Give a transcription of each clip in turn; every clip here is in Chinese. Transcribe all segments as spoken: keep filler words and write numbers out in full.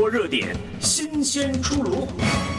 活热点，新鲜出炉，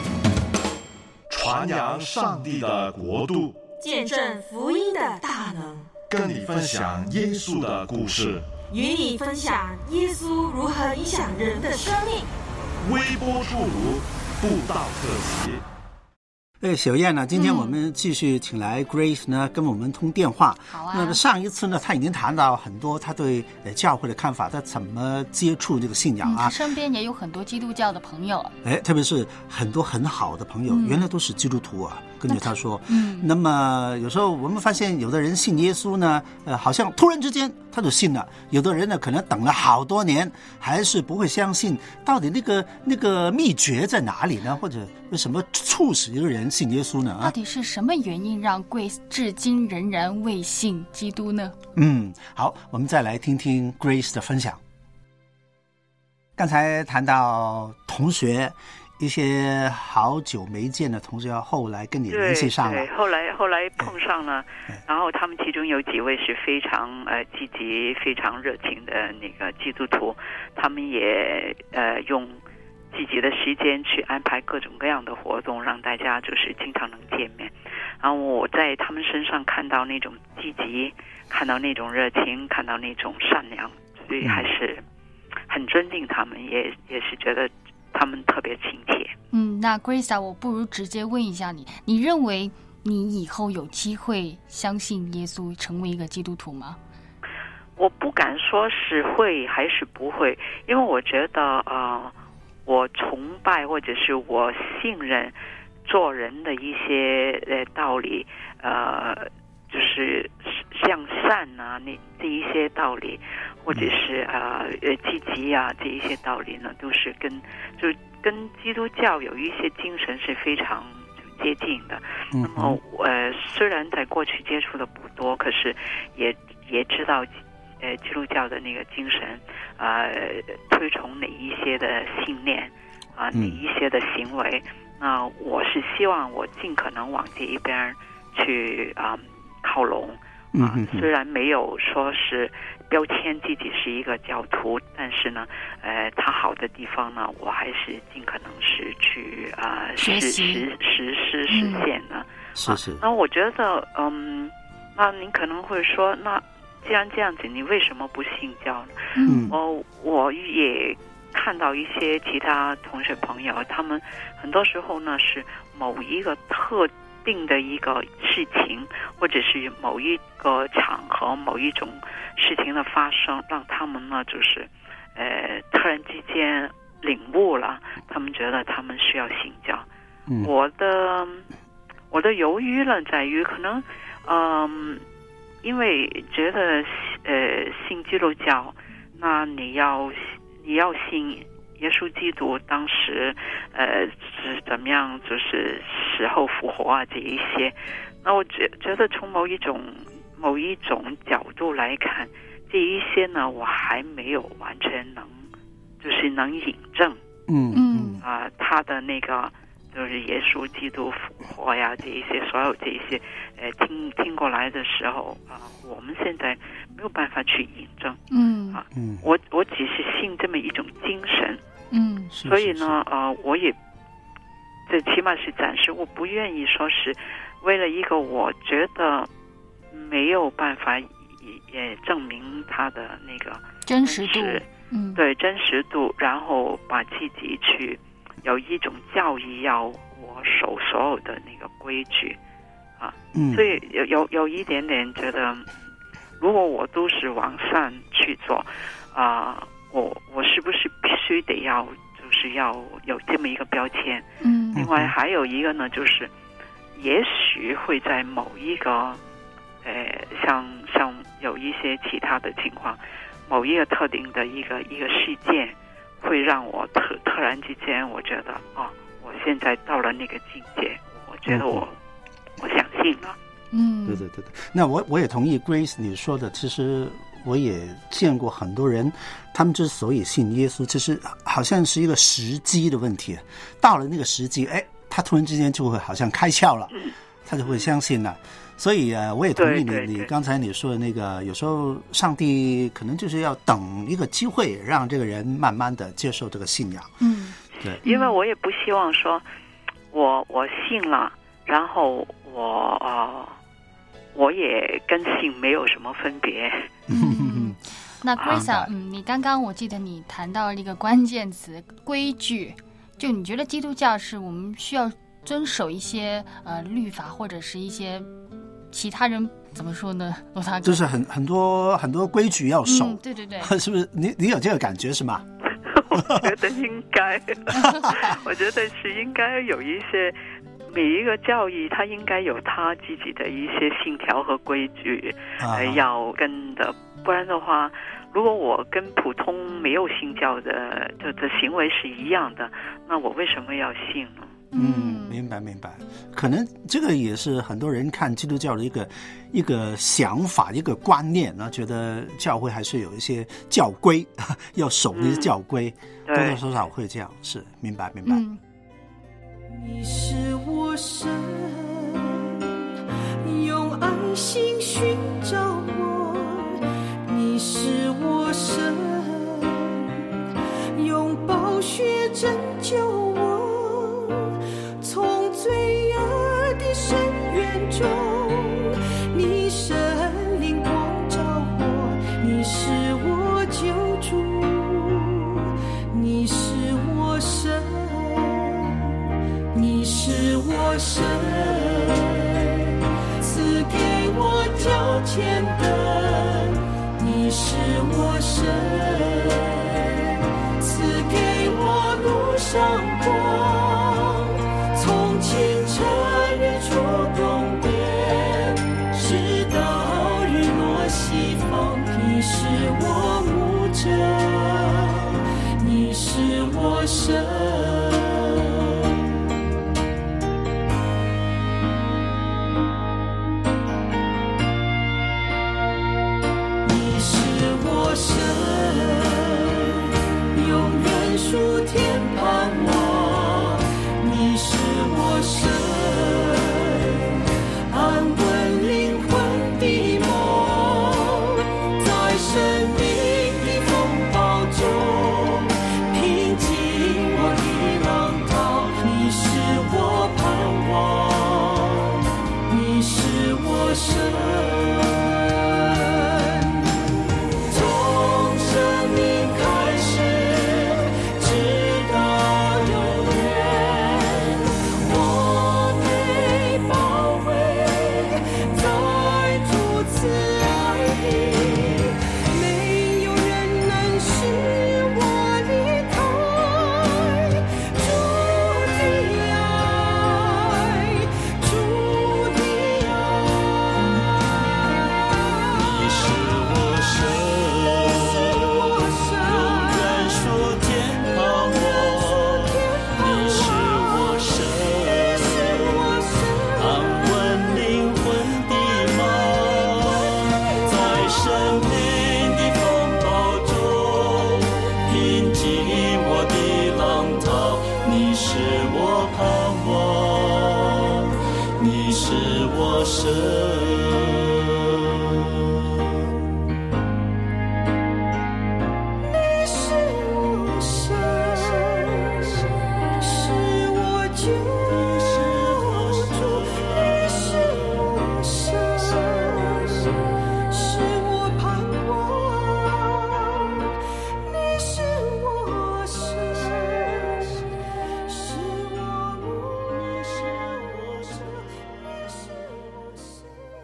传扬上帝的国度， 见证福音的大能， 跟你分享耶稣的故事， 与你分享耶稣如何影响人的生命。 微波出炉布道特辑。 哎，小燕呢？今天我们继续请来 Grace 呢，跟我们通电话。 好啊。 那么上一次呢，他已经谈到很多他对呃教会的看法，他怎么接触这个信仰啊？ 嗯、他身边也有很多基督教的朋友。 哎，特别是很多很好的朋友，嗯、原来都是基督徒啊。根据他说， 嗯， 那么有时候我们发现，有的人信耶稣呢，呃，好像突然之间他就信了；有的人呢，可能等了好多年，还是不会相信。到底那个那个秘诀在哪里呢？或者有什么促使一个人信耶稣呢？啊， 到底是什么原因让 Grace 至今仍然未信基督呢？ 嗯，好，我们再来听听 Grace 的分享。刚才谈到同学。一些好久没见的同学后来跟你联系上了， 对对，后来后来碰上了，然后他们其中有几位是非常呃积极、非常热情的那个基督徒，他们也呃用积极的时间去安排各种各样的活动，让大家就是经常能见面。然后我在他们身上看到那种积极，看到那种热情，看到那种善良，所以还是很尊敬他们，也也是觉得他们特别亲切。 嗯，那 Grace 啊，我不如直接问一下你，你认为你以后有机会相信耶稣，成为一个基督徒吗？ 我不敢说是会还是不会，因为我觉得呃，我崇拜或者是我信任做人的一些呃道理，呃，就是向善啊，那这一些道理，或者是呃呃积极啊这一些道理呢，都是跟就跟基督教有一些精神是非常接近的。 嗯、 那么呃，虽然在过去接触的不多，可是也也知道呃基督教的那个精神，呃推崇哪一些的信念啊、呃，哪一些的行为。那、呃、我是希望我尽可能往这一边去啊、呃、靠拢。啊、呃，虽然没有说是标签自己是一个教徒，但是呢，呃，它好的地方呢，我还是尽可能是去啊、呃、实实实施实现的。 是是。 那、呃、我觉得，嗯，那您可能会说，那既然这样子，你为什么不信教呢？ 嗯， 哦，我也看到一些其他同学朋友，他们很多时候呢是某一个特定的一个事情，或者是某一个场合、某一种事情的发生，让他们呢就是呃突然之间领悟了，他们觉得他们需要信教。 嗯、 我的我的犹豫呢在于可能嗯、呃，因为觉得呃信基督教，那你要你要信耶稣基督当时呃是怎么样，就是死后复活啊这一些，那我觉觉得从某一种某一种角度来看，这一些呢我还没有完全能就是能引证。 嗯嗯啊、呃、他的那个就是耶稣基督复活呀这一些所有这一些呃听听过来的时候啊、呃、我们现在没有办法去引证。 嗯啊嗯我我只是信这么一种精神。 嗯， 所以呢，呃，我也，这起码是暂时，我不愿意说是为了一个我觉得没有办法也也证明它的那个真实度，嗯， 对真实度，然后把自己去有一种教义要我守所有的那个规矩啊， 嗯， 所以有有有一点点觉得，如果我都是往善去做啊。呃我我是不是必须得要就是要有这么一个标签？ 嗯， 另外还有一个呢，就是也许会在某一个呃，像像有一些其他的情况，某一个特定的一个一个事件，会让我突突然之间，我觉得哦，我现在到了那个境界，我觉得我、嗯、我相信了。 嗯， 对对对对。那我我也同意 Grace 你说的，其实。我也见过很多人，他们之所以信耶稣，其实好像是一个时机的问题。到了那个时机，哎，他突然之间就会好像开窍了， 他就会相信了。所以呃，我也同意你对对对你刚才你说的那个，有时候上帝可能就是要等一个机会，让这个人慢慢的接受这个信仰。 嗯， 对， 因为我也不希望说我我信了，然后我呃我也跟信没有什么分别。 嗯，那 Grace 啊啊， 嗯，你刚刚我记得你谈到了一个关键词规矩，就你觉得基督教是我们需要遵守一些呃律法，或者是一些其他人怎么说呢？罗大哥， 就是很很多很多规矩要守， 嗯，对对对， 是不是？你你有这个感觉是吗？ 我觉得应该，我觉得是应该有一些，每一个教义它应该有它自己的一些信条和规矩， 啊呃，要跟的，不然的话，如果我跟普通没有信教的的的行为是一样的，那我为什么要信呢？ 嗯，明白明白，可能这个也是很多人看基督教的一个一个想法、一个观念呢，觉得教会还是有一些教规要守的一些教规， 嗯、 多多少少会这样，是明白明白。 嗯， 你是我神，用爱心寻找我；你是我神，用宝血拯救我。从罪恶的深渊中，你神灵光照我，你是我救主，你是我神，你是我神，赐给我脚前灯，你是我神，赐给我路上光。从清晨日出东边，直到日落西方，你是我牧者，你是我神。你是我神，永远属天盼望。你是我神，安稳灵魂的梦，在生命的风暴中平静我的浪涛。你是我盼望，你是我神。从生命开始，直到永远。我被包围在主慈爱里，没有人能使我离开主的爱，主的爱。你是我神，永远属天盼望。你是我神，安稳灵魂的梦，在生命的风暴中平静我的浪涛。你是我盼望，你是我神。你是我神，是我救主，你是我神，是我盼望。你是我神，是我牧者，你是我神。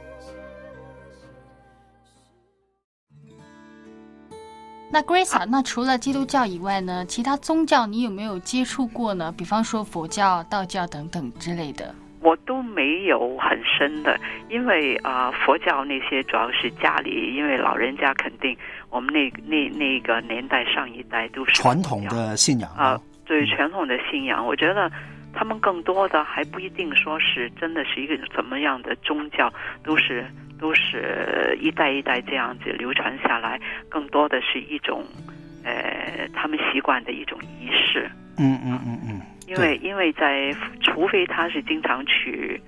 那 Grace 啊，那除了基督教以外呢，其他宗教你有没有接触过呢？比方说佛教、道教等等之类的。 我都没有很深的，因为啊、呃，佛教那些主要是家里，因为老人家肯定我们那那那个年代上一代都是传统的信仰啊、呃，对传统的信仰，我觉得他们更多的还不一定说是真的是一个怎么样的宗教，都是都是一代一代这样子流传下来，更多的是一种呃他们习惯的一种仪式。 嗯嗯嗯嗯， 因为因为在除非他是经常去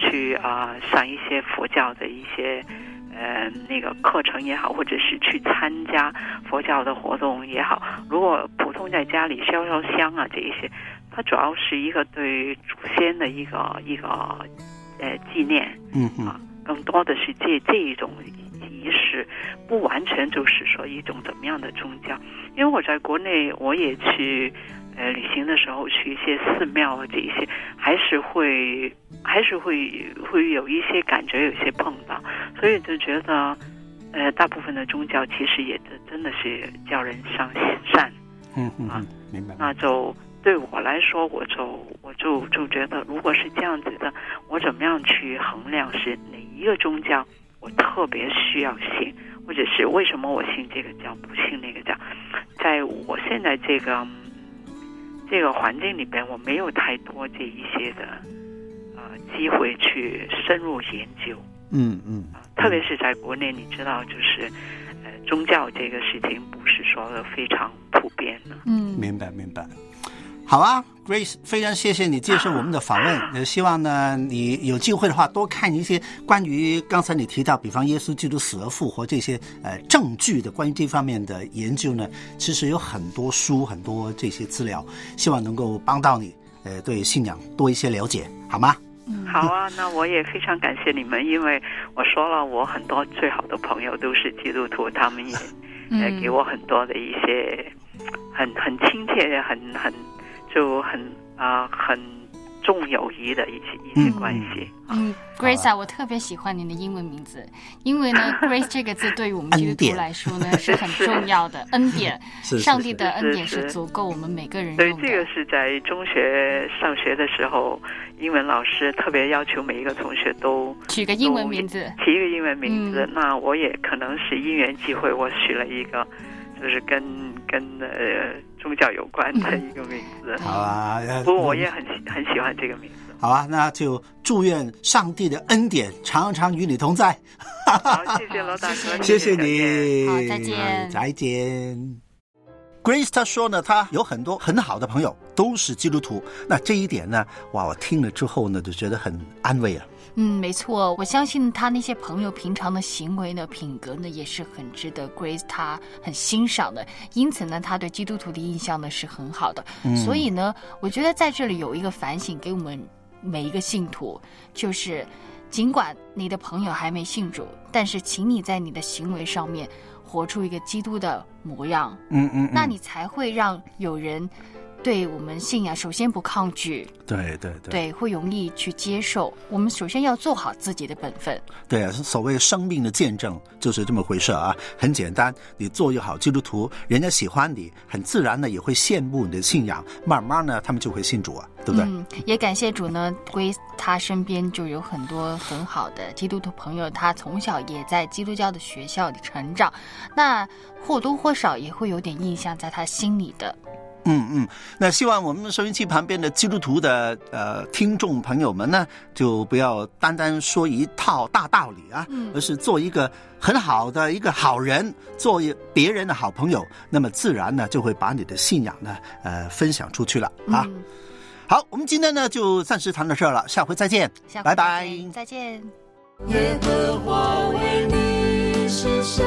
去啊、呃、上一些佛教的一些呃那个课程也好，或者是去参加佛教的活动也好。如果普通在家里烧烧香啊这一些，它主要是一个对祖先的一个一个呃纪念， 嗯嗯啊，更多的是这这一种仪式，不完全就是说一种怎么样的宗教。因为我在国内我也去呃旅行的时候去一些寺庙啊这一些，还是会还是会会有一些感觉，有些碰到，所以就觉得呃大部分的宗教其实也真的是叫人上善。 嗯嗯啊， 明白。 那就对我来说，我就我就就觉得，如果是这样子的，我怎么样去衡量是哪一个宗教我特别需要信，或者是为什么我信这个教不信那个教？在我现在这个这个环境里边，我没有太多这一些的呃机会去深入研究。 嗯嗯、 啊，特别是在国内，你知道，就是呃宗教这个事情不是说非常普遍的。 嗯， 明白明白。好啊 ，Grace， 非常谢谢你接受我们的访问。呃，希望呢你有机会的话多看一些关于刚才你提到，比方耶稣基督死而复活这些呃证据的关于这方面的研究呢，其实有很多书很多这些资料，希望能够帮到你，呃，对信仰多一些了解，好吗？ 好啊，那我也非常感谢你们，因为我说了，我很多最好的朋友都是基督徒，他们也呃给我很多的一些很很亲切的、很很就很啊、呃、很重友谊的一些一些关系。 嗯 ，Grace 啊，我特别喜欢你的英文名字，因为呢，Grace 这个字对于我们基督徒来说呢是很重要的恩典，上帝的恩典是足够我们每个人用的。 对，这个是在中学上学的时候，英文老师特别要求每一个同学都取个英文名字， 起一个英文名字。 嗯、 那我也可能是因缘际会，我取了一个，就是跟跟呃宗教有关的一个名字。 好啊， 不过我也很很喜欢这个名字。 好啊，那就祝愿上帝的恩典常常与你同在。 好，谢谢罗大哥， 谢谢你， 好，再见， 再见。Grace 她说呢，她有很多很好的朋友都是基督徒，那这一点呢，哇，我听了之后呢，就觉得很安慰啊。 嗯，没错，我相信他那些朋友平常的行为呢、品格呢，也是很值得 Grace 他很欣赏的。因此呢，他对基督徒的印象呢是很好的。嗯、所以呢，我觉得在这里有一个反省给我们每一个信徒，就是尽管你的朋友还没信主，但是请你在你的行为上面活出一个基督的模样。 嗯 嗯, 嗯， 那你才会让有人对我们信仰首先不抗拒， 对对对， 对，会容易去接受。我们首先要做好自己的本分。 对啊，所谓生命的见证就是这么回事啊，很简单，你做一个好基督徒，人家喜欢你，很自然的也会羡慕你的信仰，慢慢呢，他们就会信主啊，对不对？ 嗯，也感谢主呢，归他身边就有很多很好的基督徒朋友，他从小也在基督教的学校里成长，那或多或少也会有点印象在他心里的。 嗯嗯，那希望我们收音机旁边的基督徒的呃听众朋友们呢，就不要单单说一套大道理啊，嗯、而是做一个很好的一个好人，做别人的好朋友，那么自然呢就会把你的信仰呢呃分享出去了啊。嗯、好，我们今天呢就暂时谈到这儿了，下回再见， 下回拜拜， 再见。 耶和华为你是神，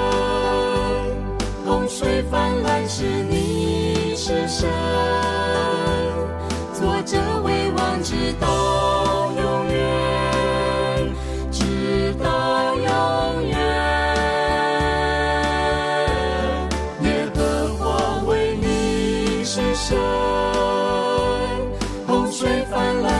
洪水泛滥时你是神，坐着为王直到永远，直到永远。耶和华为你是神，洪水泛滥